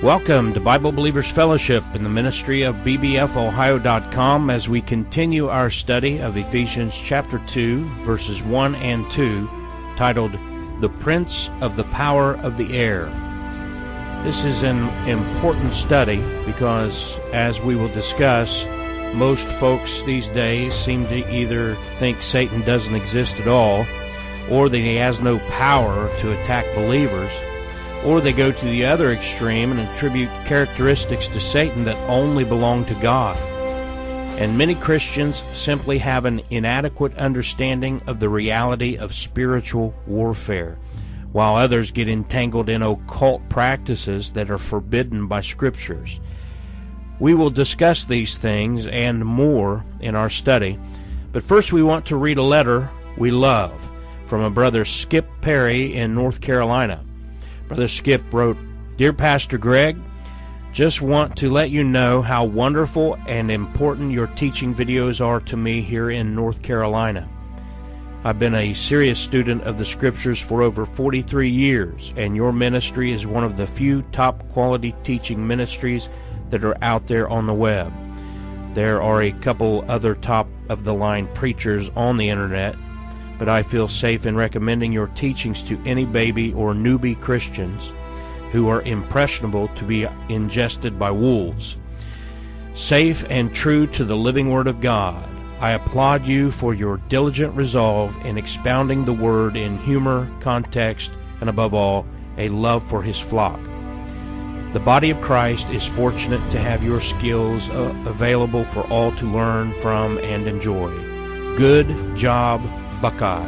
Welcome to Bible Believers Fellowship in the ministry of bbfohio.com as we continue our study of Ephesians chapter 2, verses 1 and 2, titled, The Prince of the Power of the Air. This is an important study because, as we will discuss, most folks these days seem to either think Satan doesn't exist at all, or that he has no power to attack believers, or they go to the other extreme and attribute characteristics to Satan that only belong to God. And many Christians simply have an inadequate understanding of the reality of spiritual warfare, while others get entangled in occult practices that are forbidden by Scriptures. We will discuss these things and more in our study, but first we want to read a letter we love from a brother Skip Perry in North Carolina. Brother Skip wrote, Dear Pastor Greg, just want to let you know how wonderful and important your teaching videos are to me here in North Carolina. I've been a serious student of the Scriptures for over 43 years, and your ministry is one of the few top-quality teaching ministries that are out there on the web. There are a couple other top-of-the-line preachers on the internet, but I feel safe in recommending your teachings to any baby or newbie Christians who are impressionable to be ingested by wolves. Safe and true to the living Word of God, I applaud you for your diligent resolve in expounding the Word in humor, context, and above all, a love for His flock. The body of Christ is fortunate to have your skills available for all to learn from and enjoy. Good job, Buckeye.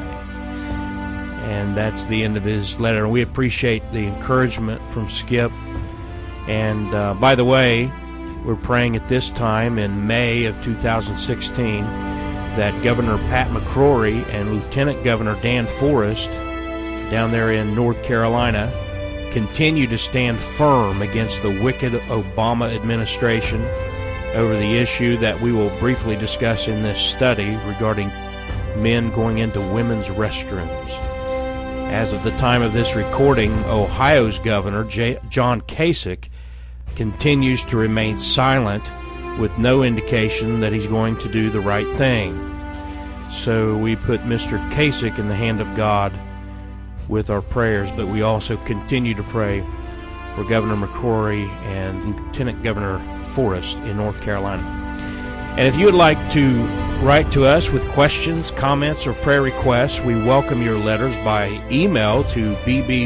And that's the end of his letter. We appreciate the encouragement from Skip. And by the way, we're praying at this time in May of 2016 that Governor Pat McCrory and Lieutenant Governor Dan Forest down there in North Carolina continue to stand firm against the wicked Obama administration over the issue that we will briefly discuss in this study regarding men going into women's restrooms. As of the time of this recording, Ohio's Governor, John Kasich, continues to remain silent with no indication that he's going to do the right thing. So we put Mr. Kasich in the hand of God with our prayers, but we also continue to pray for Governor McCrory and Lieutenant Governor Forrest in North Carolina. And if you would like to write to us with questions, comments, or prayer requests, we welcome your letters by email to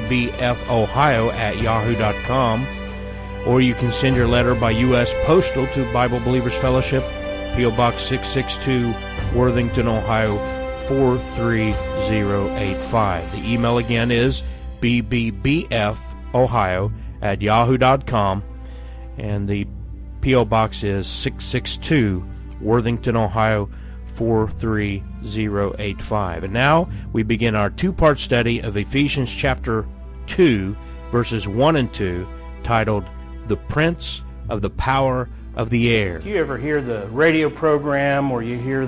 bbfohio@yahoo.com, or you can send your letter by U.S. Postal to Bible Believers Fellowship, P.O. Box 662, Worthington, Ohio, 43085. The email again is bbfohio@yahoo.com, and the P.O. Box is 662, Worthington, Ohio, 43085. And now we begin our two-part study of Ephesians chapter 2, verses 1 and 2, titled, The Prince of the Power of the Air. If you ever hear the radio program, or you hear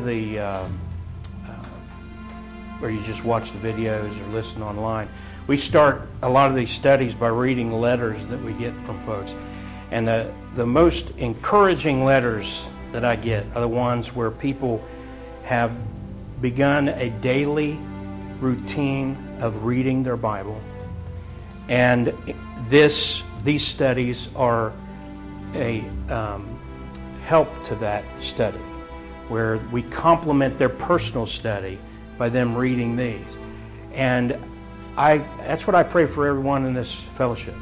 or you just watch the videos or listen online, we start a lot of these studies by reading letters that we get from folks. And the most encouraging letters that I get are the ones where people have begun a daily routine of reading their Bible. And these studies are a help to that study, where we complement their personal study by them reading these. And that's what I pray for everyone in this fellowship.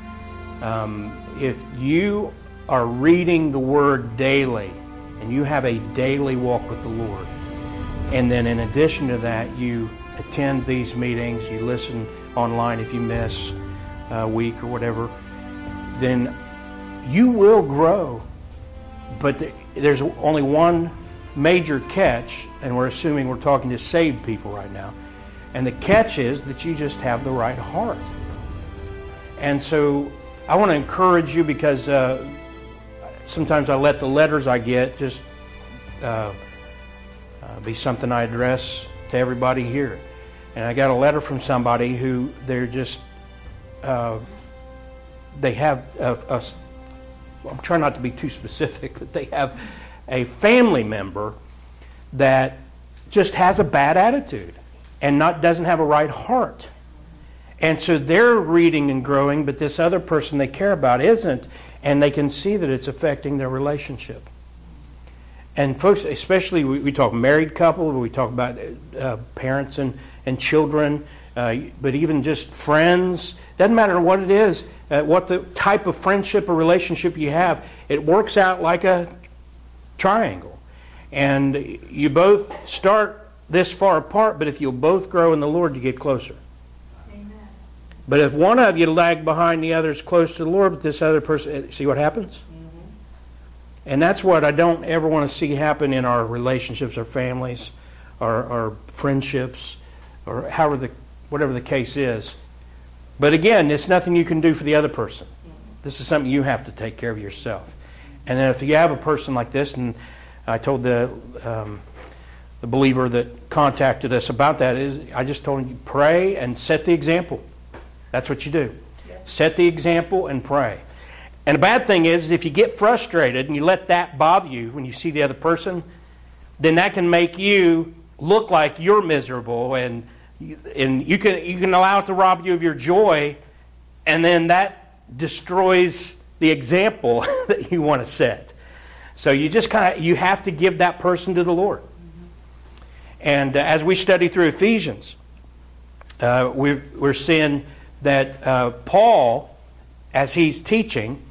If you are reading the Word daily, and you have a daily walk with the Lord, and then in addition to that, you attend these meetings, you listen online if you miss a week or whatever, then you will grow. But there's only one major catch, and we're assuming we're talking to saved people right now, and the catch is that you just have the right heart. And so I want to encourage you, because sometimes I let the letters I get just be something I address to everybody here. And I got a letter from somebody who they're just they have I'm trying not to be too specific, but they have a family member that just has a bad attitude and doesn't have a right heart. And so they're reading and growing, but this other person they care about isn't, and they can see that it's affecting their relationship. And folks, especially we talk married couple, we talk about parents and children, but even just friends. Doesn't matter what it is, what the type of friendship or relationship you have, it works out like a triangle. And you both start this far apart, but if you'll both grow in the Lord, you get closer. But if one of you lag behind the other is close to the Lord, but this other person, see what happens? Mm-hmm. And that's what I don't ever want to see happen in our relationships, our families, our friendships, or whatever the case is. But again, it's nothing you can do for the other person. This is something you have to take care of yourself. And then if you have a person like this, and I told the believer that contacted us about that, I just told him, pray and set the example. That's what you do. Set the example and pray. And the bad thing is if you get frustrated and you let that bother you when you see the other person, then that can make you look like you're miserable, and you can allow it to rob you of your joy, and then that destroys the example that you want to set. So you just you have to give that person to the Lord. And as we study through Ephesians, we're seeing that Paul, as he's teaching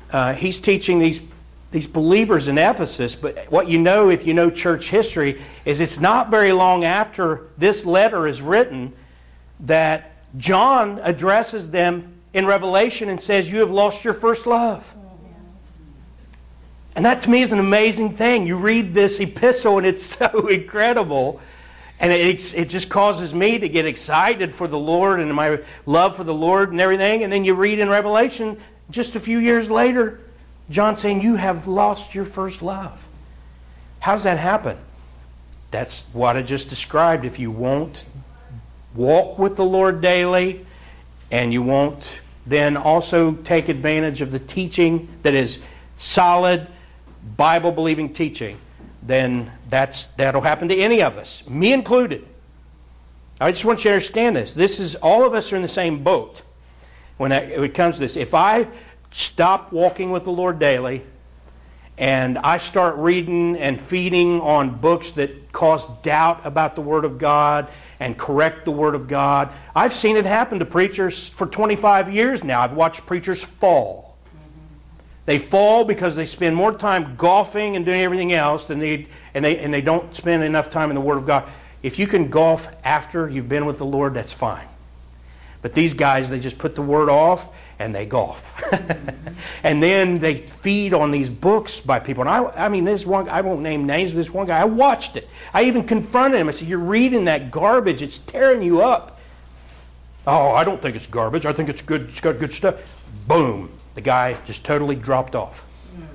these believers in Ephesus. But what you know, if you know church history, is it's not very long after this letter is written that John addresses them in Revelation and says, "You have lost your first love." And that to me is an amazing thing. You read this epistle and it's so incredible. And it just causes me to get excited for the Lord and my love for the Lord and everything. And then you read in Revelation, just a few years later, John saying, "You have lost your first love." How does that happen? That's what I just described. If you won't walk with the Lord daily, and you won't then also take advantage of the teaching that is solid, Bible-believing teaching, then that'll happen to any of us, me included. I just want you to understand this. This is, all of us are in the same boat when it comes to this. If I stop walking with the Lord daily and I start reading and feeding on books that cause doubt about the Word of God and correct the Word of God, I've seen it happen to preachers for 25 years now. I've watched preachers fall. They fall because they spend more time golfing and doing everything else than and they don't spend enough time in the Word of God. If you can golf after you've been with the Lord, that's fine. But these guys, they just put the Word off and they golf. And then they feed on these books by people. And I mean, this one, I won't name names, but this one guy, I watched it. I even confronted him. I said, "You're reading that garbage. It's tearing you up." "Oh, I don't think it's garbage. I think it's good. It's got good stuff." Boom. The guy just totally dropped off.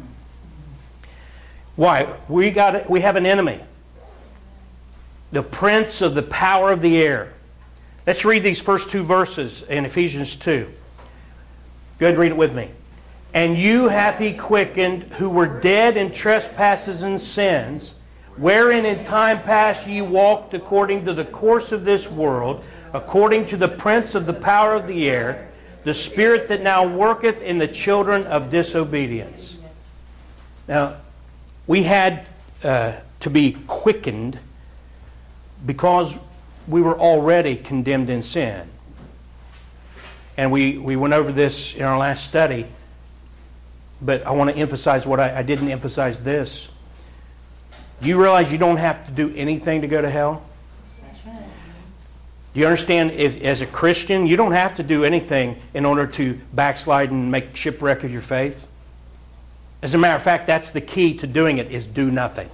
Why? We have an enemy. The prince of the power of the air. Let's read these first two verses in Ephesians 2. Go ahead and read it with me. "And you hath he quickened, who were dead in trespasses and sins, wherein in time past ye walked according to the course of this world, according to the prince of the power of the air, the spirit that now worketh in the children of disobedience." Now, we had to be quickened because we were already condemned in sin. And we went over this in our last study, but I want to emphasize what I didn't emphasize this. Do you realize you don't have to do anything to go to hell? Do you understand, if, as a Christian, you don't have to do anything in order to backslide and make shipwreck of your faith? As a matter of fact, that's the key to doing it, is do nothing.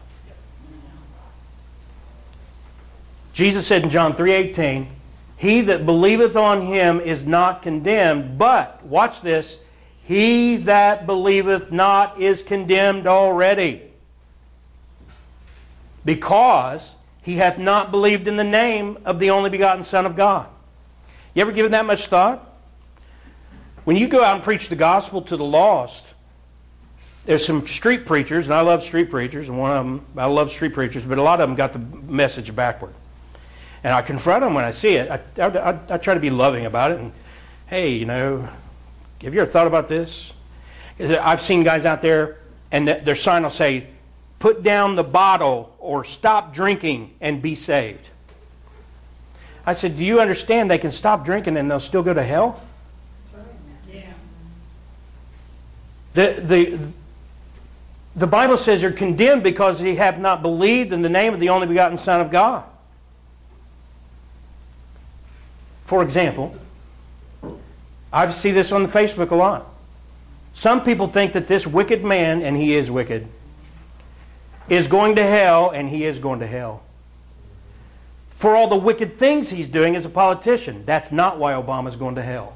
Jesus said in John 3:18, "He that believeth on him is not condemned, but," watch this, "he that believeth not is condemned already, because he hath not believed in the name of the only begotten Son of God." You ever given that much thought? When you go out and preach the gospel to the lost, there's some street preachers, and I love street preachers, and one of them, I love street preachers, but a lot of them got the message backward. And I confront them when I see it. I try to be loving about it, and hey, have you ever thought about this? I've seen guys out there, and their sign will say, put down the bottle or stop drinking and be saved. I said, do you understand they can stop drinking and they'll still go to hell? The Bible says they're condemned because they have not believed in the name of the only begotten Son of God. For example, I see this on Facebook a lot. Some people think that this wicked man, and he is wicked, is going to hell, and he is going to hell. For all the wicked things he's doing as a politician. That's not why Obama's going to hell.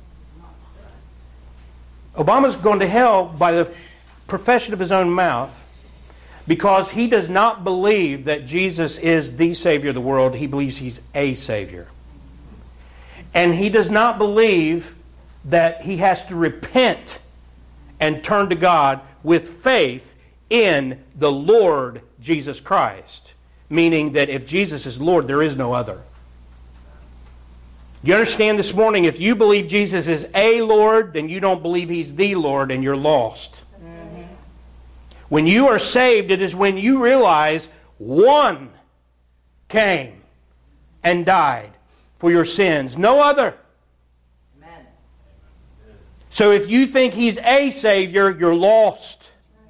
Obama's going to hell by the profession of his own mouth because he does not believe that Jesus is the Savior of the world. He believes he's a Savior. And he does not believe that he has to repent and turn to God with faith in the Lord Jesus Christ. Meaning that if Jesus is Lord, there is no other. You understand this morning, if you believe Jesus is a Lord, then you don't believe He's the Lord and you're lost. Mm-hmm. When you are saved, it is when you realize one came and died for your sins. No other. Amen. So if you think He's a Savior, you're lost.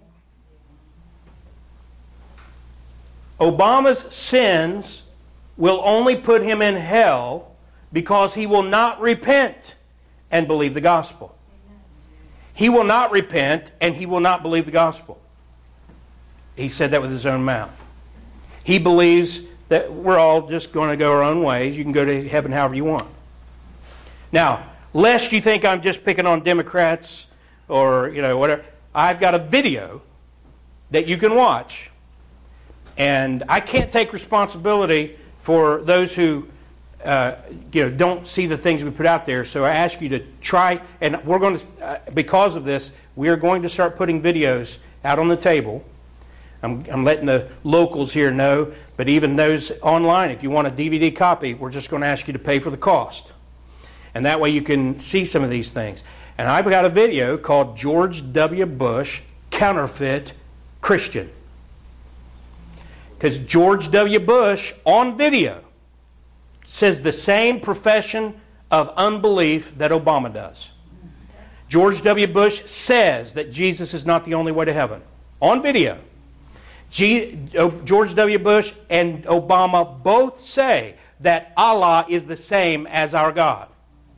Obama's sins will only put him in hell because he will not repent and believe the gospel. He will not repent and he will not believe the gospel. He said that with his own mouth. He believes that we're all just going to go our own ways. You can go to heaven however you want. Now, lest you think I'm just picking on Democrats or whatever, I've got a video that you can watch. And I can't take responsibility for those who don't see the things we put out there. So I ask you to try, and we're going to, because of this, we are going to start putting videos out on the table. I'm letting the locals here know, but even those online, if you want a DVD copy, we're just going to ask you to pay for the cost. And that way you can see some of these things. And I've got a video called George W. Bush Counterfeit Christian. Because George W. Bush, on video, says the same profession of unbelief that Obama does. George W. Bush says that Jesus is not the only way to heaven. On video. George W. Bush and Obama both say that Allah is the same as our God.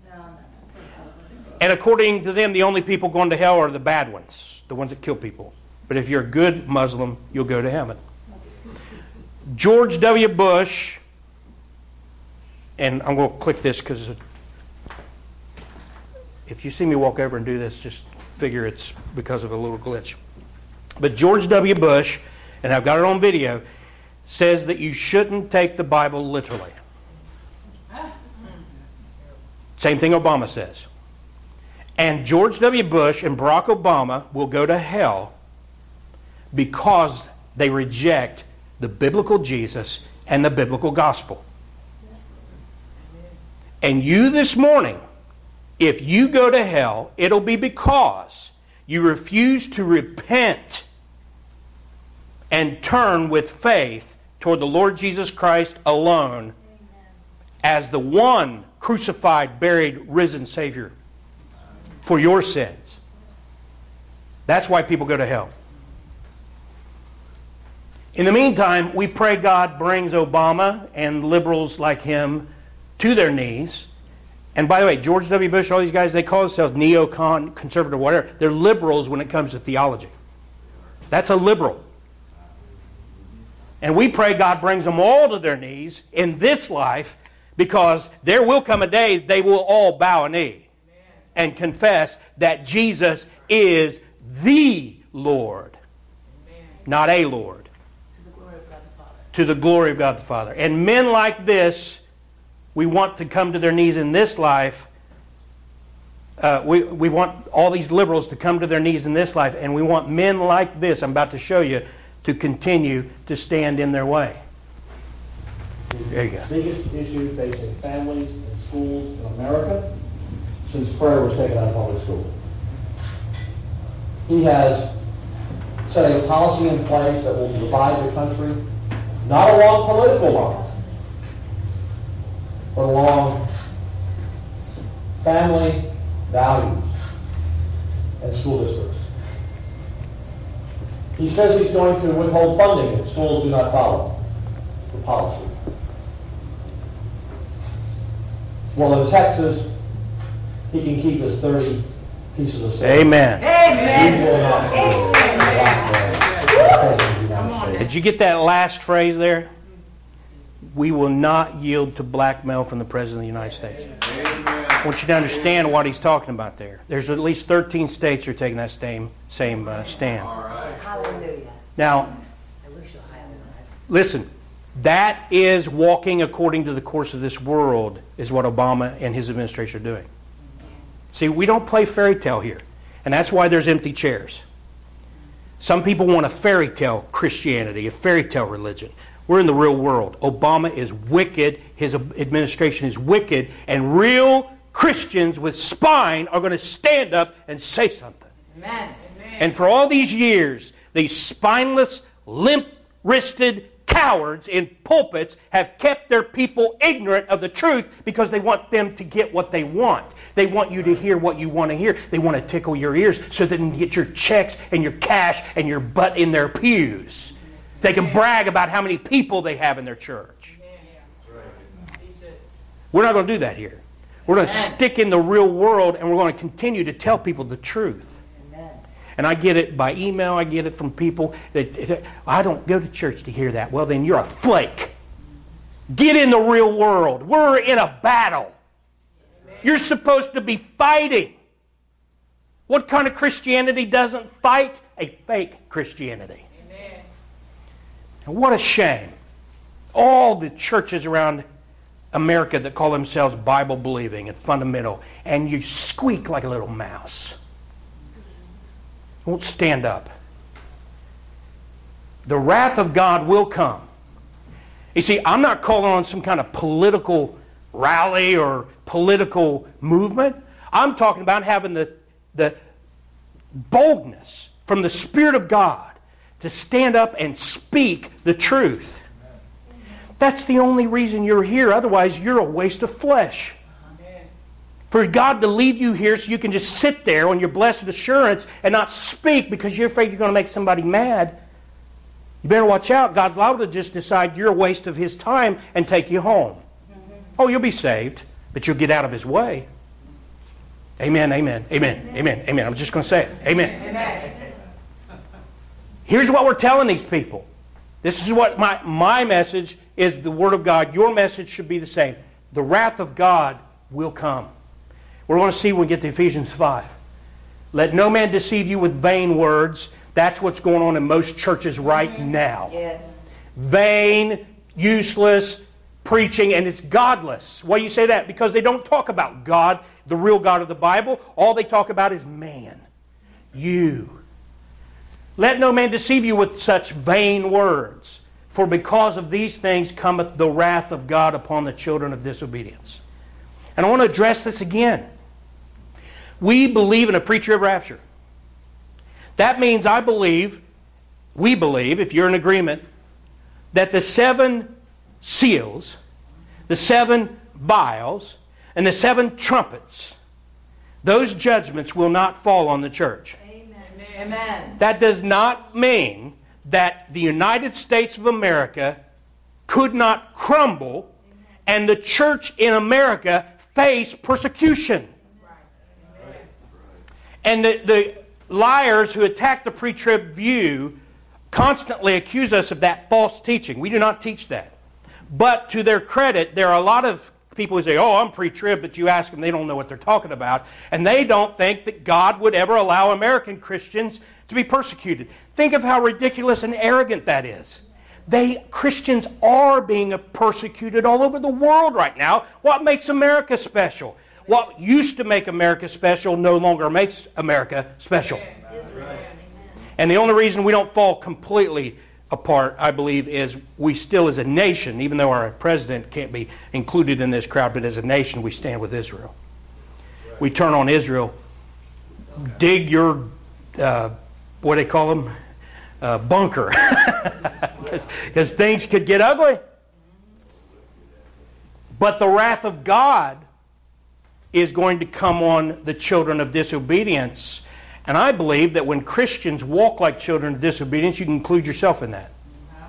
And according to them, the only people going to hell are the bad ones, the ones that kill people. But if you're a good Muslim, you'll go to heaven. George W. Bush, and I'm going to click this because if you see me walk over and do this, just figure it's because of a little glitch. But George W. Bush, and I've got it on video, says that you shouldn't take the Bible literally. Same thing Obama says. And George W. Bush and Barack Obama will go to hell because they reject the biblical Jesus and the biblical gospel. And you this morning, if you go to hell, it'll be because you refuse to repent and turn with faith toward the Lord Jesus Christ alone as the one crucified, buried, risen Savior for your sins. That's why people go to hell. In the meantime, we pray God brings Obama and liberals like him to their knees. And by the way, George W. Bush, all these guys, they call themselves neocon, conservative, whatever. They're liberals when it comes to theology. That's a liberal. And we pray God brings them all to their knees in this life, because there will come a day they will all bow a knee and confess that Jesus is the Lord, not a Lord. To the glory of God the Father. And men like this, we want to come to their knees in this life We want all these liberals to come to their knees in this life, and we want men like this, I'm about to show you, to continue to stand in their way. There you go. The biggest issue facing families and schools in America since prayer was taken out of public school. He has set a policy in place that will divide the country, not along political lines, but along family values and school districts. He says he's going to withhold funding if schools do not follow the policy. Well, in Texas, he can keep his 30 pieces of silver. Amen. He will not Did you get that last phrase there? We will not yield to blackmail from the President of the United States. I want you to understand what he's talking about there. There's at least 13 states that are taking that same stand. Hallelujah. Now, listen, that is walking according to the course of this world, is what Obama and his administration are doing. See, we don't play fairy tale here, and that's why there's empty chairs. Some people want a fairy tale Christianity, a fairy tale religion. We're in the real world. Obama is wicked, his administration is wicked, and real Christians with spine are going to stand up and say something. Amen. And for all these years, these spineless, limp-wristed cowards in pulpits have kept their people ignorant of the truth because they want them to get what they want. They want you to hear what you want to hear. They want to tickle your ears so that they can get your checks and your cash and your butt in their pews. They can brag about how many people they have in their church. We're not going to do that here. We're going to stick in the real world, and we're going to continue to tell people the truth. And I get it by email. I get it from people that, I don't go to church to hear that. Well, then you're a flake. Get in the real world. We're in a battle. You're supposed to be fighting. What kind of Christianity doesn't fight? A fake Christianity. And what a shame. All the churches around America that call themselves Bible-believing and fundamental, and you squeak like a little mouse. Won't stand up. The wrath of God will come. You see, I'm not calling on some kind of political rally or political movement. I'm talking about having the boldness from the Spirit of God to stand up and speak the truth. That's the only reason you're here. Otherwise, you're a waste of flesh. For God to leave you here so you can just sit there on your blessed assurance and not speak because you're afraid you're going to make somebody mad, you better watch out. God's liable to just decide you're a waste of His time and take you home. Oh, you'll be saved, but you'll get out of His way. Amen, amen, amen, amen, amen. I'm just going to say it. Amen. Amen. Here's what we're telling these people. This is what my message is, the Word of God. Your message should be the same. The wrath of God will come. We're going to see when we get to Ephesians 5. Let no man deceive you with vain words. That's what's going on in most churches right now. Yes. Vain, useless preaching, and it's godless. Why do you say that? Because they don't talk about God, the real God of the Bible. All they talk about is man. You. Let no man deceive you with such vain words. For because of these things cometh the wrath of God upon the children of disobedience. And I want to address this again. We believe in a pre-trib rapture. That means we believe, if you're in agreement, that the 7 seals, the 7 vials, and the 7 trumpets, those judgments will not fall on the church. Amen. That does not mean that the United States of America could not crumble and the church in America face persecution. And the liars who attack the pre-trib view constantly accuse us of that false teaching. We do not teach that. But to their credit, there are a lot of people who say, oh, I'm pre-trib, but you ask them, they don't know what they're talking about. And they don't think that God would ever allow American Christians to be persecuted. Think of how ridiculous and arrogant that is. Christians are being persecuted all over the world right now. What makes America special? What used to make America special no longer makes America special. And the only reason we don't fall completely apart, I believe, is we still as a nation, even though our president can't be included in this crowd, but as a nation we stand with Israel. We turn on Israel, dig your, what do they call them? Bunker. Because things could get ugly. But the wrath of God is going to come on the children of disobedience. And I believe that when Christians walk like children of disobedience, you can include yourself in that.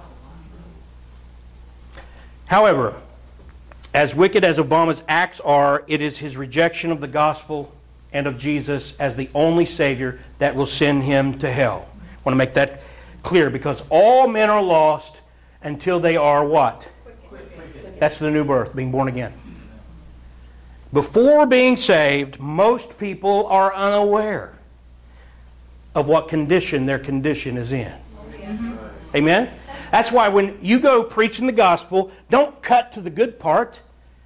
However, as wicked as Obama's acts are, it is his rejection of the gospel and of Jesus as the only Savior that will send him to hell. I want to make that clear, because all men are lost until they are what? That's the new birth, being born again. Before being saved, most people are unaware of what condition their condition is in. Amen? That's why when you go preaching the gospel, don't cut to the good part.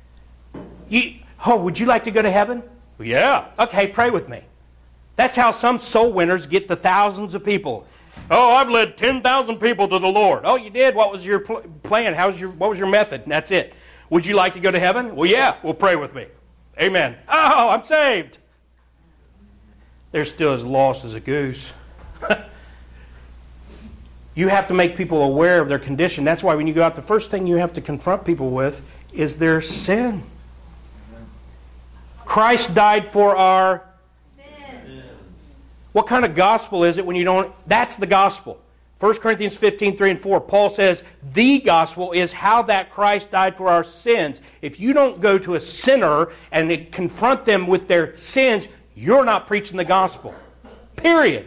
Would you like to go to heaven? Well, yeah. Okay, pray with me. That's how some soul winners get the thousands of people. Oh, I've led 10,000 people to the Lord. Oh, you did? What was your plan? What was your method? And that's it. Would you like to go to heaven? Well, yeah. Well, pray with me. Amen. Oh, I'm saved. They're still as lost as a goose. You have to make people aware of their condition. That's why when you go out, the first thing you have to confront people with is their sin. Christ died for our sin. What kind of gospel is it when you don't? That's the gospel. 1 Corinthians 15, 3 and 4, Paul says, the gospel is how that Christ died for our sins. If you don't go to a sinner and confront them with their sins, you're not preaching the gospel. Period.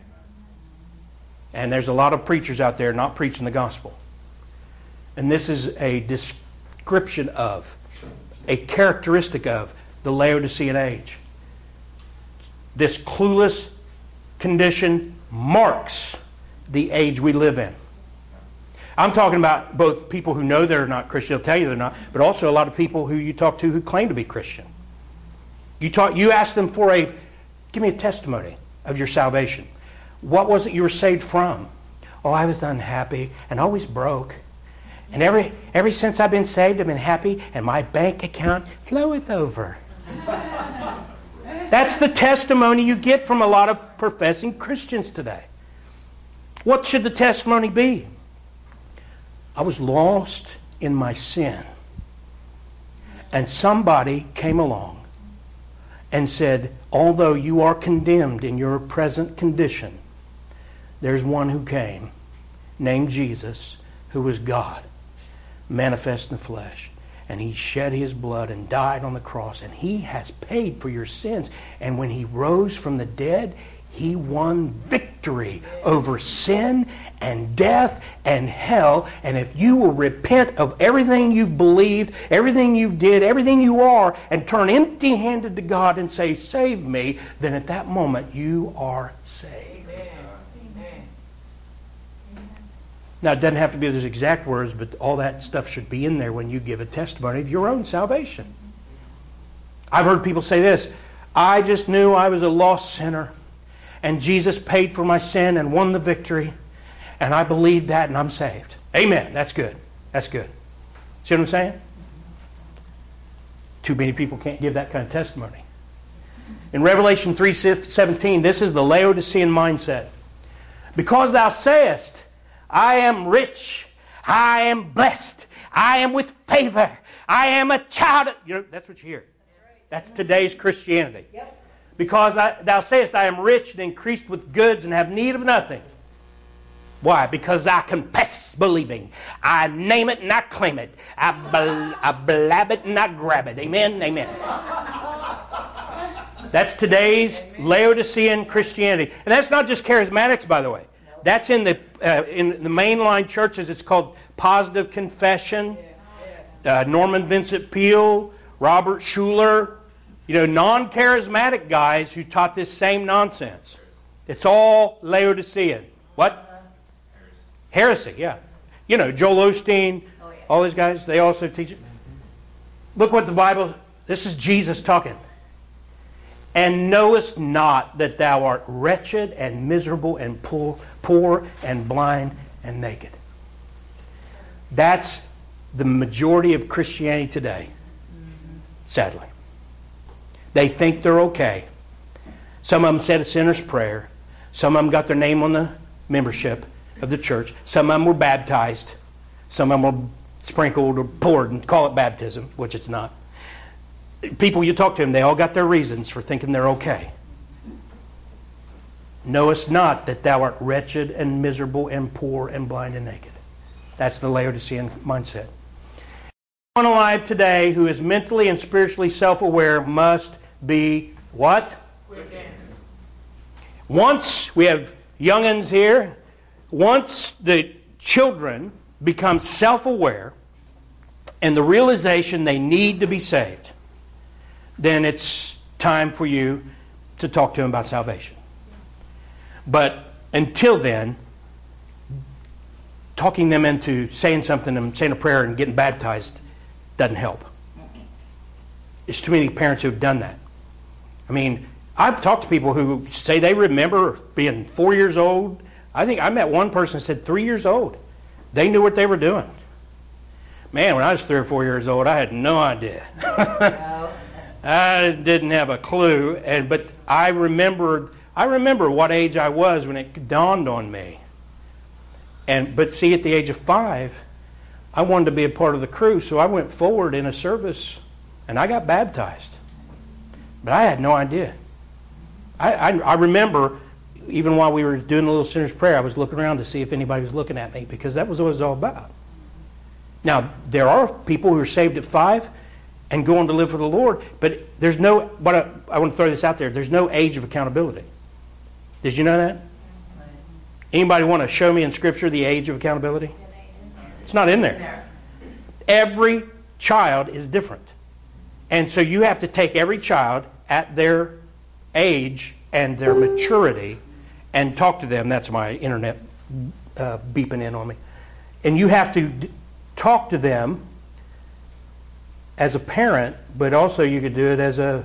And there's a lot of preachers out there not preaching the gospel. And this is a description of, a characteristic of the Laodicean age. This clueless condition marks the age we live in. I'm talking about both people who know they're not Christian, they'll tell you they're not, but also a lot of people who you talk to who claim to be Christian. You ask them give me a testimony of your salvation. What was it you were saved from? Oh, I was unhappy and always broke. And ever since I've been saved, I've been happy and my bank account floweth over. That's the testimony you get from a lot of professing Christians today. What should the testimony be? I was lost in my sin. And somebody came along and said, although you are condemned in your present condition, there's one who came, named Jesus, who was God, manifest in the flesh. And he shed his blood and died on the cross. And he has paid for your sins. And when he rose from the dead, he won victory over sin and death and hell. And if you will repent of everything you've believed, everything you did, everything you are, and turn empty-handed to God and say, save me, then at that moment you are saved. Now, it doesn't have to be those exact words, but all that stuff should be in there when you give a testimony of your own salvation. I've heard people say this, I just knew I was a lost sinner, and Jesus paid for my sin and won the victory, and I believed that, and I'm saved. Amen. That's good. That's good. See what I'm saying? Too many people can't give that kind of testimony. In Revelation 3:17, this is the Laodicean mindset. Because thou sayest, I am rich, I am blessed, I am with favor, I am a child of... that's what you hear. That's today's Christianity. Because thou sayest, I am rich and increased with goods and have need of nothing. Why? Because I confess believing. I name it and I claim it. I blab it and I grab it. Amen? Amen. That's today's Laodicean Christianity. And that's not just charismatics, by the way. That's in the mainline churches. It's called positive confession. Norman Vincent Peale, Robert Schuller, non-charismatic guys who taught this same nonsense. It's all Laodicean. What? Heresy, yeah. Joel Osteen, all these guys, they also teach it. Look what the Bible, this is Jesus talking. And knowest not that thou art wretched and miserable and poor and blind and naked. That's the majority of Christianity today, sadly. They think they're okay. Some of them said a sinner's prayer. Some of them got their name on the membership of the church. Some of them were baptized. Some of them were sprinkled or poured and call it baptism, which it's not. People you talk to them, they all got their reasons for thinking they're okay. Knowest not that thou art wretched and miserable and poor and blind and naked. That's the Laodicean mindset. One alive today who is mentally and spiritually self-aware must be what? Quickened. Once, we have young'uns here, once the children become self-aware and the realization they need to be saved, then it's time for you to talk to them about salvation. But until then, talking them into saying something and saying a prayer and getting baptized doesn't help. There's too many parents who've done that. I mean, I've talked to people who say they remember being 4 years old. I think I met one person who said 3 years old. They knew what they were doing. Man, when I was 3 or 4 years old, I had no idea. I didn't have a clue, but I remember what age I was when it dawned on me. But see, at the age of 5, I wanted to be a part of the crew, so I went forward in a service, and I got baptized. But I had no idea. I remember, even while we were doing the little sinner's prayer, I was looking around to see if anybody was looking at me, because that was what it was all about. Now, there are people who are saved at 5 and go on to live for the Lord, but there's no, I want to throw this out there, there's no age of accountability. Did you know that? Anybody want to show me in Scripture the age of accountability? It's not in there. Every child is different. And so you have to take every child at their age and their maturity and talk to them. That's my internet beeping in on me. And you have to talk to them as a parent, but also you could do it as a,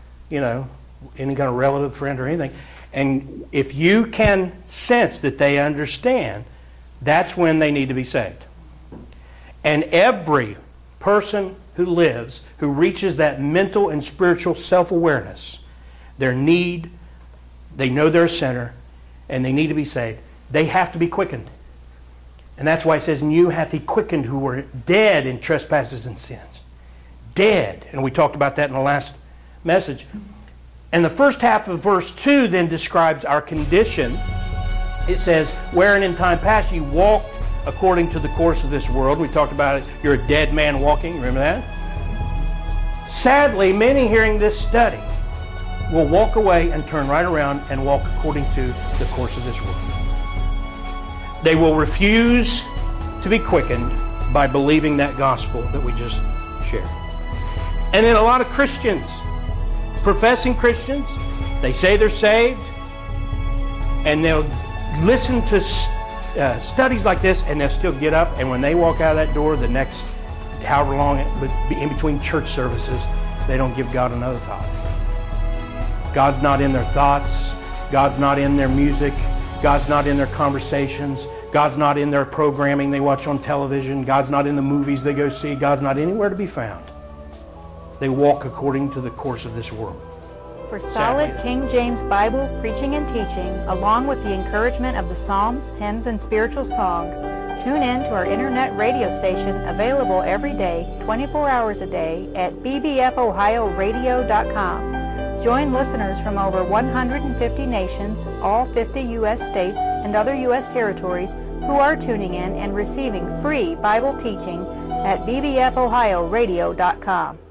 any kind of relative, friend, or anything. And if you can sense that they understand, that's when they need to be saved. And every person who lives, who reaches that mental and spiritual self-awareness, they know they're a sinner, and they need to be saved, they have to be quickened. And that's why it says, and you hath he quickened who were dead in trespasses and sins. Dead. And we talked about that in the last message. And the first half of verse 2 then describes our condition. It says, wherein in time past ye walked according to the course of this world. We talked about it. You're a dead man walking. Remember that? Sadly, many hearing this study will walk away and turn right around and walk according to the course of this world. They will refuse to be quickened by believing that gospel that we just shared. And then a lot of Christians, professing Christians, they say they're saved, and they'll listen to studies like this, and they'll still get up, and when they walk out of that door, the next however long it would be in between church services, they don't give God another thought. God's not in their thoughts. God's not in their music. God's not in their conversations. God's not in their programming they watch on television. God's not in the movies they go see. God's not anywhere to be found. They walk according to the course of this world. For solid King James Bible preaching and teaching, along with the encouragement of the Psalms, hymns, and spiritual songs, tune in to our internet radio station available every day, 24 hours a day at bbfohioradio.com. Join listeners from over 150 nations, all 50 U.S. states, and other U.S. territories who are tuning in and receiving free Bible teaching at bbfohioradio.com.